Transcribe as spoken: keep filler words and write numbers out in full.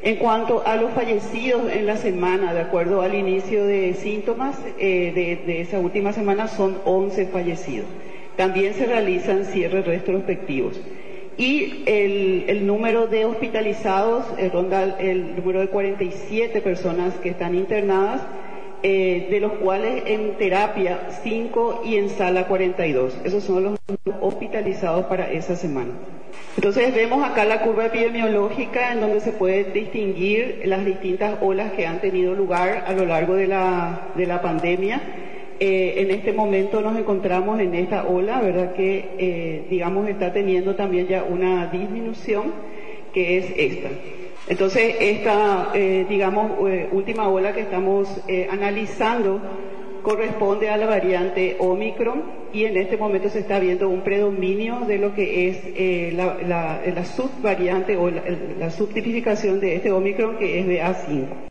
En cuanto a los fallecidos en la semana, de acuerdo al inicio de síntomas eh, de, de esa última semana, son once fallecidos. También se realizan cierres retrospectivos. Y el, el número de hospitalizados eh, ronda el número de cuarenta y siete personas que están internadas, eh, de los cuales en terapia cinco y en sala cuarenta y dos. Esos son los hospitalizados para esa semana. Entonces vemos acá la curva epidemiológica en donde se puede distinguir las distintas olas que han tenido lugar a lo largo de la, de la pandemia. Eh, en este momento nos encontramos en esta ola, ¿verdad? Que, eh, digamos, está teniendo también ya una disminución, que es esta. Entonces, esta, eh, digamos, eh, última ola que estamos eh, analizando corresponde a la variante Omicron y en este momento se está viendo un predominio de lo que es eh, la, la, la subvariante o la, la subtipificación de este Omicron, que es B A cinco.